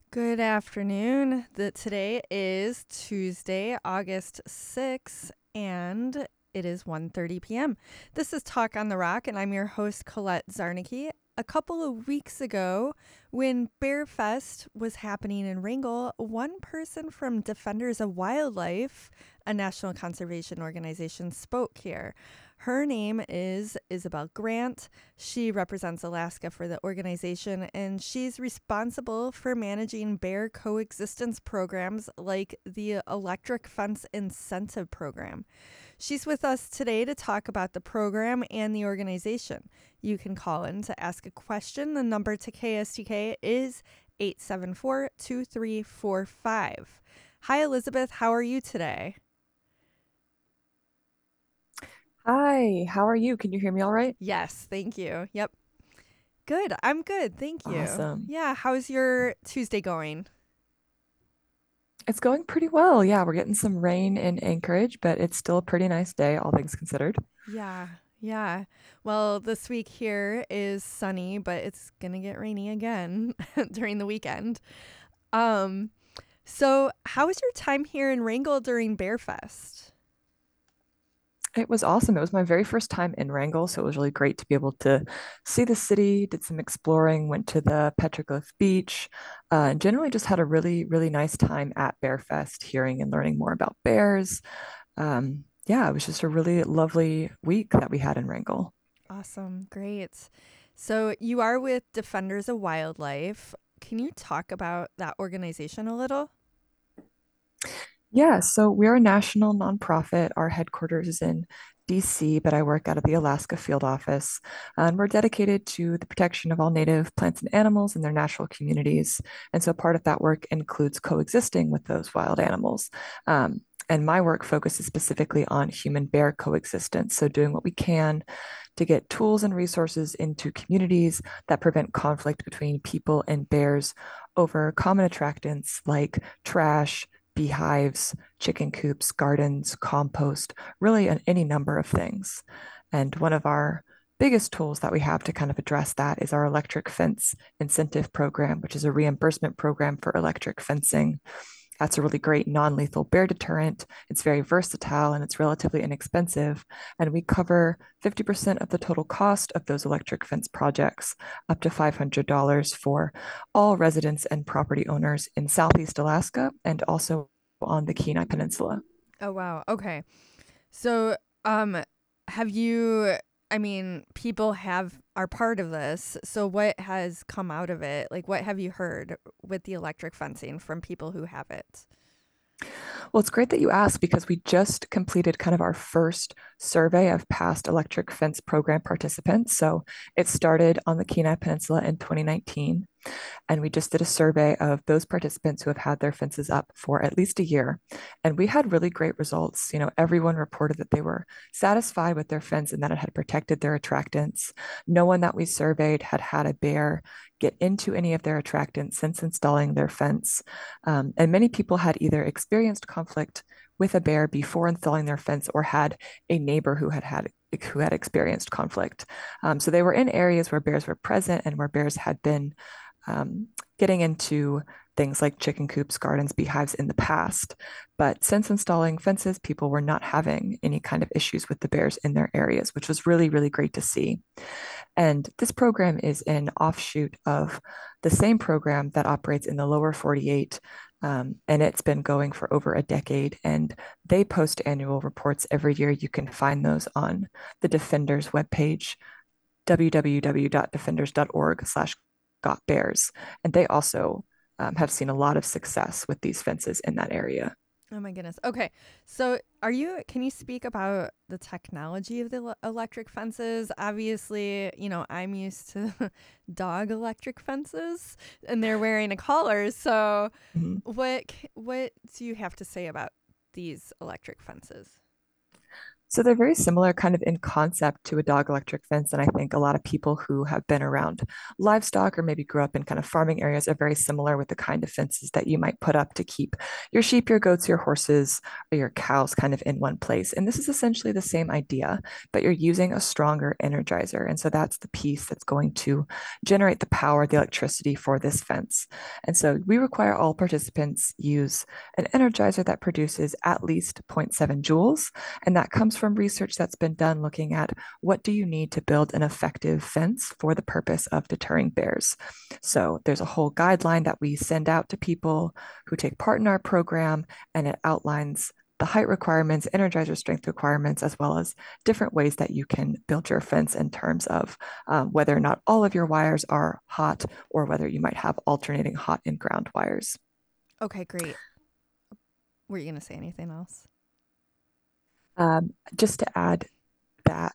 Good afternoon. Today is Tuesday, August 6th, and it is 1:30 p.m. This is Talk on the Rock, and I'm your host, Colette Zarnicki. A couple of weeks ago, when Bear Fest was happening in Wrangell, one person from Defenders of Wildlife, a national conservation organization, spoke here. Her name is Isabel Grant. She represents Alaska for the organization, and she's responsible for managing bear coexistence programs like the Electric Fence Incentive Program. She's with us today to talk about the program and the organization. You can call in to ask a question. The number to KSTK is 874-2345. Hi, Elizabeth. How are you today? Hi, how are you? Can you hear me all right? Yes, thank you. Yep. Good. I'm good. Thank you. Awesome. Yeah. How's your Tuesday going? It's going pretty well. Yeah, we're getting some rain in Anchorage, but it's still a pretty nice day, all things considered. Yeah. Yeah. Well, this week here is sunny, but it's going to get rainy again during the weekend. Um, so how was your time here in Wrangell during Bear Fest? It was awesome. It was my very first time in Wrangell, so it was really great to be able to see the city, did some exploring, went to the Petroglyph Beach, and generally just had a really, really nice time at Bear Fest, hearing and learning more about bears. Yeah, it was just a really lovely week that we had in Wrangell. Awesome. Great. So you are with Defenders of Wildlife. Can you talk about that organization a little? Yeah, so we're a national nonprofit. Our headquarters is in DC, but I work out of the Alaska field office. And we're dedicated to the protection of all native plants and animals in their natural communities. And so part of that work includes coexisting with those wild animals. And my work focuses specifically on human bear coexistence. So, doing what we can to get tools and resources into communities that prevent conflict between people and bears over common attractants like trash, beehives, chicken coops, gardens, compost, really any number of things. And one of our biggest tools that we have to kind of address that is our electric fence incentive program, which is a reimbursement program for electric fencing. That's a really great non lethal bear deterrent. It's very versatile and it's relatively inexpensive. And we cover 50% of the total cost of those electric fence projects, up to $500 for all residents and property owners in Southeast Alaska and also on the Kenai Peninsula. Oh, wow. Okay. So, um, have you, I mean, people are part of this. So what has come out of it? Like, what have you heard with the electric fencing from people who have it? Well, it's great that you asked because we just completed kind of our first survey of past electric fence program participants. So it started on the Kenai Peninsula in 2019. And we just did a survey of those participants who have had their fences up for at least a year. And we had really great results. Everyone reported that they were satisfied with their fence and that it had protected their attractants. No one that we surveyed had had a bear get into any of their attractants since installing their fence. And many people had either experienced conflict with a bear before installing their fence or had a neighbor who had experienced conflict. So they were in areas where bears were present and where bears had been getting into things like chicken coops, gardens, beehives in the past. But since installing fences, people were not having any kind of issues with the bears in their areas, which was really, really great to see. And this program is an offshoot of the same program that operates in the lower 48. And it's been going for over a decade. And they post annual reports every year. You can find those on the Defenders webpage, www.defenders.org/got bears. And they also have seen a lot of success with these fences in that area. Oh my goodness. Okay. So, can you speak about the technology of the electric fences? Obviously, I'm used to dog electric fences and they're wearing a collar. So, Mhm. what do you have to say about these electric fences? So they're very similar kind of in concept to a dog electric fence. And I think a lot of people who have been around livestock or maybe grew up in kind of farming areas are very similar with the kind of fences that you might put up to keep your sheep, your goats, your horses, or your cows kind of in one place. And this is essentially the same idea, but you're using a stronger energizer. And so that's the piece that's going to generate the power, the electricity for this fence. And so we require all participants use an energizer that produces at least zero point 0.7 joules. And that comes from research that's been done looking at what do you need to build an effective fence for the purpose of deterring bears. So there's a whole guideline that we send out to people who take part in our program, and it outlines the height requirements, energizer strength requirements, as well as different ways that you can build your fence in terms of whether or not all of your wires are hot or whether you might have alternating hot and ground wires. Okay, great. Were you going to say anything else? Just to add that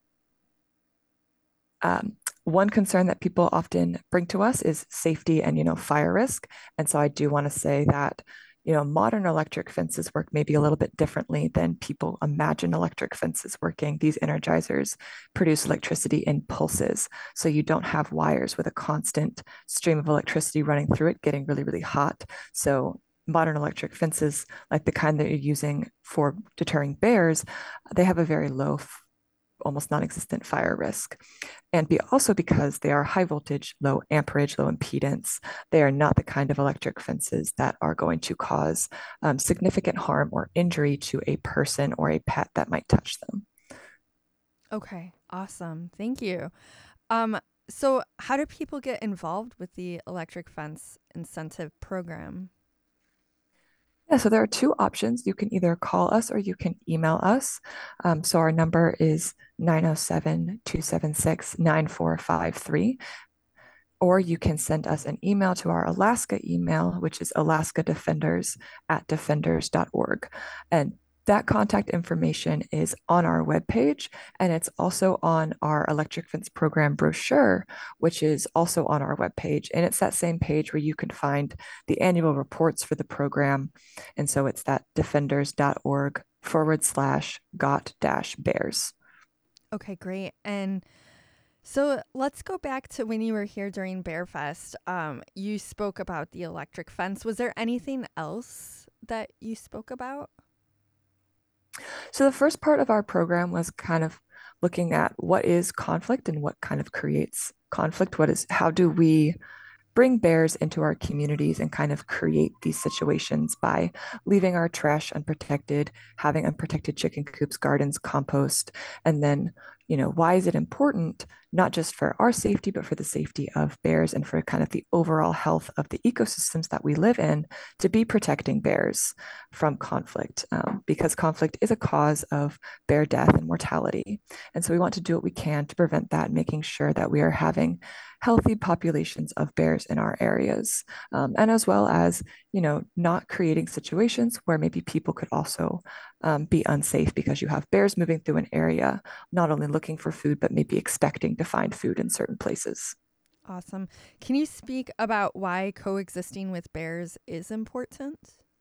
one concern that people often bring to us is safety and, fire risk. And so I do want to say that, modern electric fences work maybe a little bit differently than people imagine electric fences working. These energizers produce electricity in pulses. So you don't have wires with a constant stream of electricity running through it, getting really, really hot. So modern electric fences, like the kind that you're using for deterring bears, they have a very low, almost non-existent fire risk. And also because they are high voltage, low amperage, low impedance, they are not the kind of electric fences that are going to cause significant harm or injury to a person or a pet that might touch them. Okay, awesome. Thank you. So how do people get involved with the electric fence incentive program? Yeah, so there are two options. You can either call us or you can email us. So our number is 907-276-9453. Or you can send us an email to our Alaska email, which is alaskadefenders@defenders.org. And that contact information is on our webpage, and it's also on our electric fence program brochure, which is also on our webpage. And it's that same page where you can find the annual reports for the program. And so it's that defenders.org/got-bears. Okay, great. And so let's go back to when you were here during Bearfest. You spoke about the electric fence. Was there anything else that you spoke about? So the first part of our program was kind of looking at what is conflict and what kind of creates conflict. How do we bring bears into our communities and kind of create these situations by leaving our trash unprotected, having unprotected chicken coops, gardens, compost, and then, why is it important, not just for our safety, but for the safety of bears and for kind of the overall health of the ecosystems that we live in to be protecting bears from conflict, because conflict is a cause of bear death and mortality. And so we want to do what we can to prevent that, making sure that we are having healthy populations of bears in our areas, and as well as not creating situations where maybe people could also be unsafe because you have bears moving through an area, not only looking for food but maybe expecting to find food in certain places. Awesome. Can you speak about why coexisting with bears is important?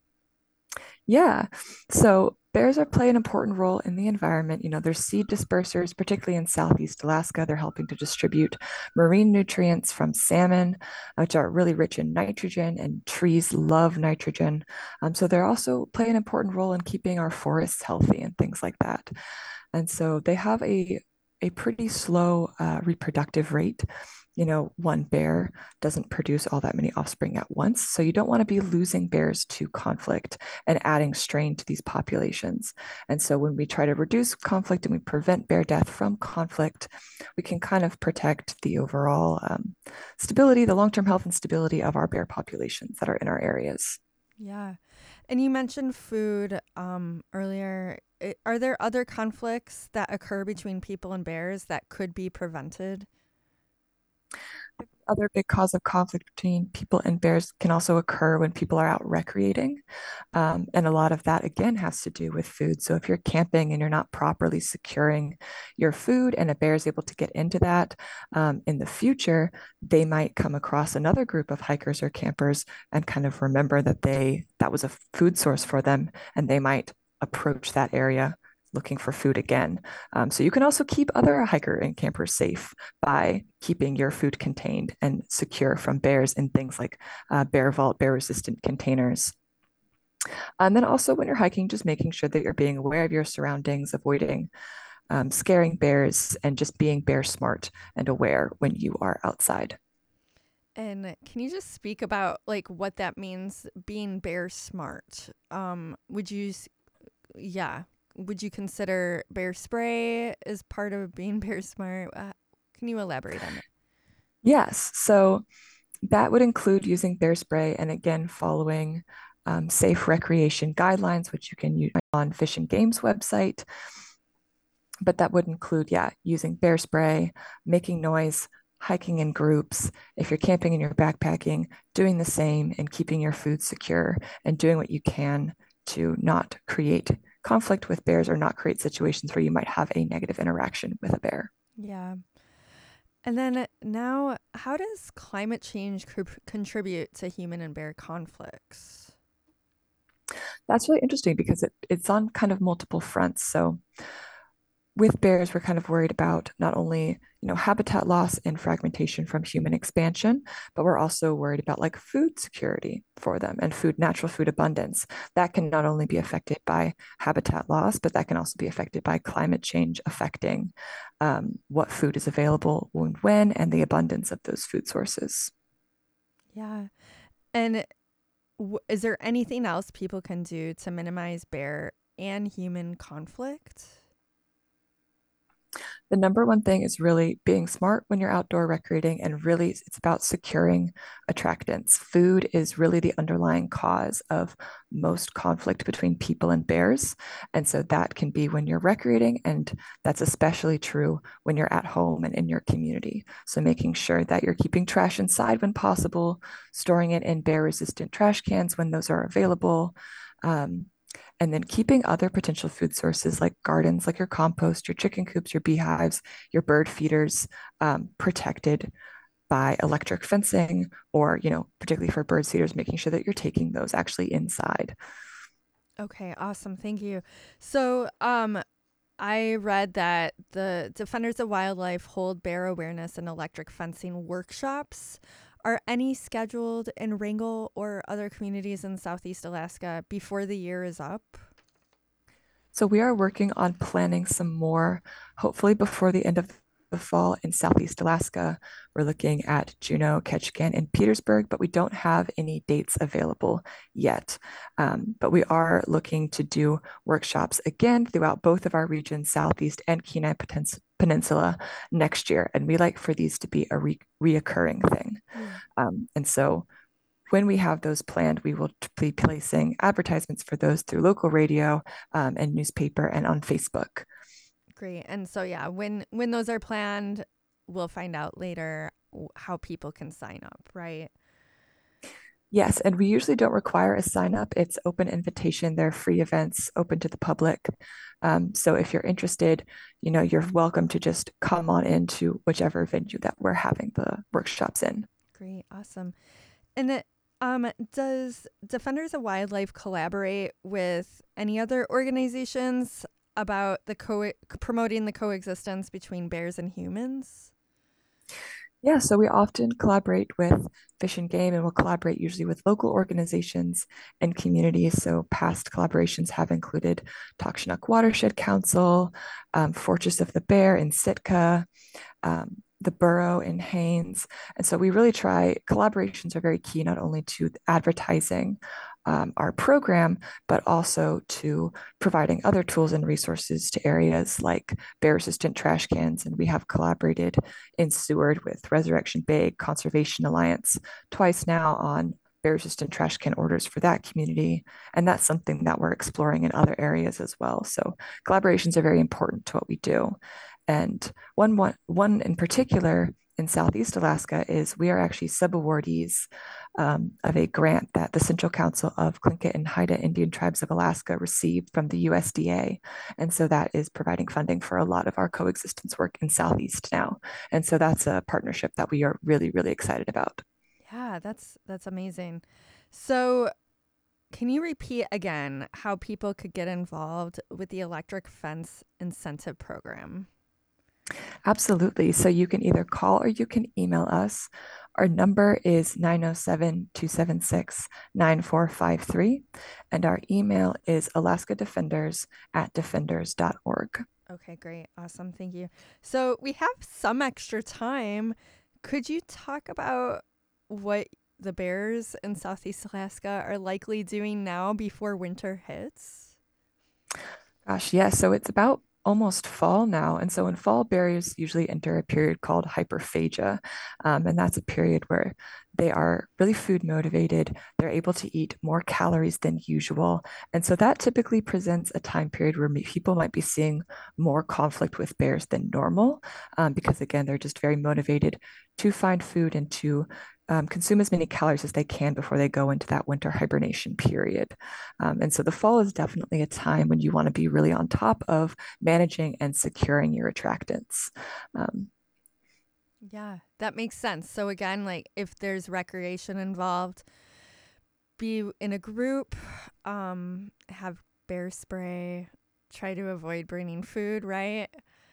Yeah. So bears are play an important role in the environment. They're seed dispersers, particularly in Southeast Alaska. They're helping to distribute marine nutrients from salmon, which are really rich in nitrogen, and trees love nitrogen. So they're also play an important role in keeping our forests healthy and things like that. And so they have a pretty slow reproductive rate. One bear doesn't produce all that many offspring at once. So you don't want to be losing bears to conflict and adding strain to these populations. And so when we try to reduce conflict and we prevent bear death from conflict, we can kind of protect the overall stability, the long-term health and stability of our bear populations that are in our areas. Yeah. And you mentioned food earlier. Are there other conflicts that occur between people and bears that could be prevented? Other big cause of conflict between people and bears can also occur when people are out recreating. And a lot of that, again, has to do with food. So if you're camping and you're not properly securing your food and a bear is able to get into that, in the future, they might come across another group of hikers or campers and kind of remember that was a food source for them, and they might approach that area looking for food again. So you can also keep other hiker and campers safe by keeping your food contained and secure from bears in things like Bear Vault, bear resistant containers. And then also when you're hiking, just making sure that you're being aware of your surroundings, avoiding scaring bears, and just being bear smart and aware when you are outside. And can you just speak about like what that means being bear smart? Yeah, would you consider bear spray as part of being bear smart? Can you elaborate on that? Yes, so that would include using bear spray and again, following safe recreation guidelines, which you can use on Fish and Game's website. But that would include, yeah, using bear spray, making noise, hiking in groups. If you're camping and you're backpacking, doing the same and keeping your food secure and doing what you can to not create conflict with bears or not create situations where you might have a negative interaction with a bear. Yeah. And then now, how does climate change contribute to human and bear conflicts? That's really interesting because it's on kind of multiple fronts. So with bears, we're kind of worried about not only, habitat loss and fragmentation from human expansion, but we're also worried about like food security for them and natural food abundance. That can not only be affected by habitat loss, but that can also be affected by climate change affecting what food is available when, and the abundance of those food sources. Yeah. And is there anything else people can do to minimize bear and human conflict? The number one thing is really being smart when you're outdoor recreating, and really it's about securing attractants. Food is really the underlying cause of most conflict between people and bears. And so that can be when you're recreating, and that's especially true when you're at home and in your community. So making sure that you're keeping trash inside when possible, storing it in bear resistant trash cans when those are available. Um, and then keeping other potential food sources like gardens, like your compost, your chicken coops, your beehives, your bird feeders protected by electric fencing, or, particularly for bird feeders, making sure that you're taking those actually inside. Okay, awesome. Thank you. So, I read that the Defenders of Wildlife hold bear awareness and electric fencing workshops. Are any scheduled in Wrangell or other communities in Southeast Alaska before the year is up? So we are working on planning some more, hopefully before the end of the fall in Southeast Alaska. We're looking at Juneau, Ketchikan, and Petersburg, but we don't have any dates available yet. But we are looking to do workshops again throughout both of our regions, Southeast and Kenai Peninsula, next year. And we like for these to be a reoccurring thing. Yeah. And so when we have those planned, we will be placing advertisements for those through local radio and newspaper and on Facebook. Great. And so yeah, when those are planned, we'll find out later how people can sign up, right? Yes, and we usually don't require a sign up. It's open invitation. They're free events open to the public. So if you're interested, you're welcome to just come on into whichever venue that we're having the workshops in. Great. Awesome. And does Defenders of Wildlife collaborate with any other organizations about promoting the coexistence between bears and humans? Yeah, so we often collaborate with Fish and Game, and we'll collaborate usually with local organizations and communities. So past collaborations have included Takshnak Watershed Council, Fortress of the Bear in Sitka, the Burrow in Haines. And so we really try, collaborations are very key, not only to advertising our program, but also to providing other tools and resources to areas like bear resistant trash cans. And we have collaborated in Seward with Resurrection Bay Conservation Alliance twice now on bear resistant trash can orders for that community. And that's something that we're exploring in other areas as well. So collaborations are very important to what we do. And one in particular in Southeast Alaska is we are actually subawardees of a grant that the Central Council of Tlingit and Haida Indian Tribes of Alaska received from the USDA. And so that is providing funding for a lot of our coexistence work in Southeast now. And so that's a partnership that we are really, really excited about. Yeah, that's amazing. So Can you repeat again how people could get involved with the Electric Fence Incentive Program? Absolutely. So you can either call or you can email us. Our number is 907-276-9453. And our email is alaskadefenders@defenders.org. Okay, great. Awesome. Thank you. So we have some extra time. Could you talk about what the bears in Southeast Alaska are likely doing now before winter hits? Gosh, yeah. So it's about almost fall now. And so in fall, bears usually enter a period called hyperphagia. And that's a period where they are really food motivated. They're able to eat more calories than usual. And so that typically presents a time period where people might be seeing more conflict with bears than normal, because again, they're just very motivated to find food and to consume as many calories as they can before they go into that winter hibernation period. And so the fall is definitely a time when you want to be really on top of managing and securing your attractants. Um, Yeah, that makes sense. So again, like if there's recreation involved, be in a group, have bear spray, try to avoid bringing food, right?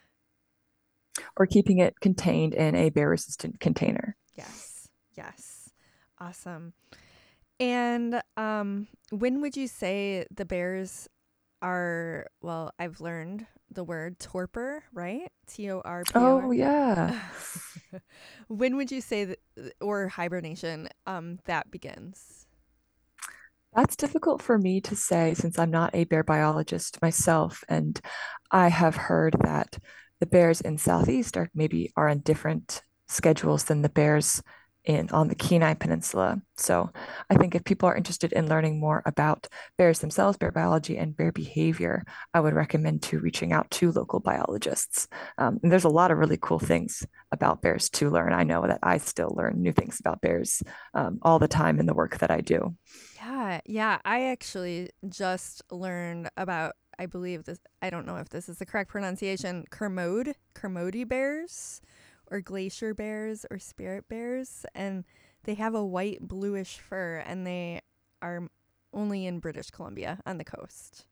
or keeping it contained in a bear resistant container. Yes. Yes. Awesome. And when would you say the bears are, well, I've learned the word torpor, right? Oh, Torpor. yeah. When would you say that, or hibernation, that begins? That's difficult for me to say since I'm not a bear biologist myself. And I have heard that the bears in Southeast are on different schedules than the bears in on the Kenai Peninsula. So I think if people are interested in learning more about bears themselves, bear biology, and bear behavior, I would recommend to reaching out to local biologists. And there's a lot of really cool things about bears to learn. I know that I still learn new things about bears all the time in the work that I do. Yeah, yeah. I actually just learned about, I believe this, I don't know if this is the correct pronunciation, Kermode bears, or glacier bears, or spirit bears. And they have a white bluish fur, and they are only in British Columbia on the coast.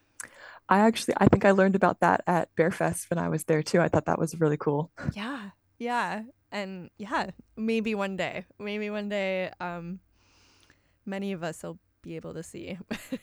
I think I learned about that at Bearfest when I was there too. I thought that was really cool. Yeah, yeah. And yeah, maybe one day, many of us will be able to see.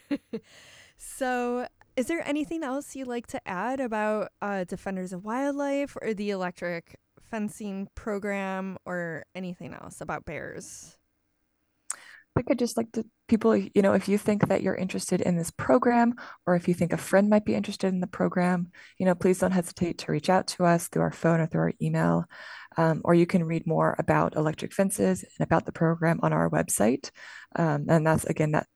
So, is there anything else you'd like to add about Defenders of Wildlife or the electric fencing program or anything else about bears? I think I'd just like to people, if you think that you're interested in this program or if you think a friend might be interested in the program, please don't hesitate to reach out to us through our phone or through our email. Or you can read more about electric fences and about the program on our website. And that's again, that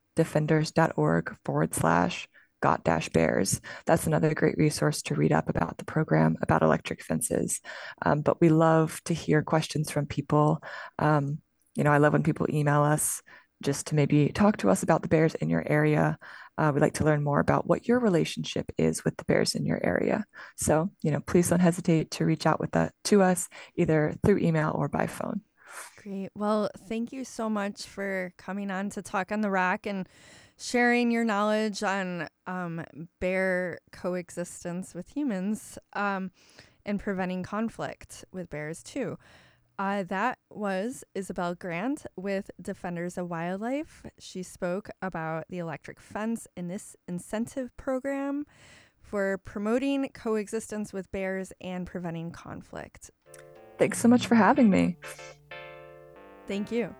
defenders.org/got-bears. That's another great resource to read up about the program, about electric fences. But we love to hear questions from people. I love when people email us just to maybe talk to us about the bears in your area. We'd like to learn more about what your relationship is with the bears in your area. So, please don't hesitate to reach out with that to us either through email or by phone. Great. Well, thank you so much for coming on to Talk on the Rock and sharing your knowledge on bear coexistence with humans, and preventing conflict with bears too. That was Isabel Grant with Defenders of Wildlife. She spoke about the electric fence in this incentive program for promoting coexistence with bears and preventing conflict. Thanks so much for having me. Thank you.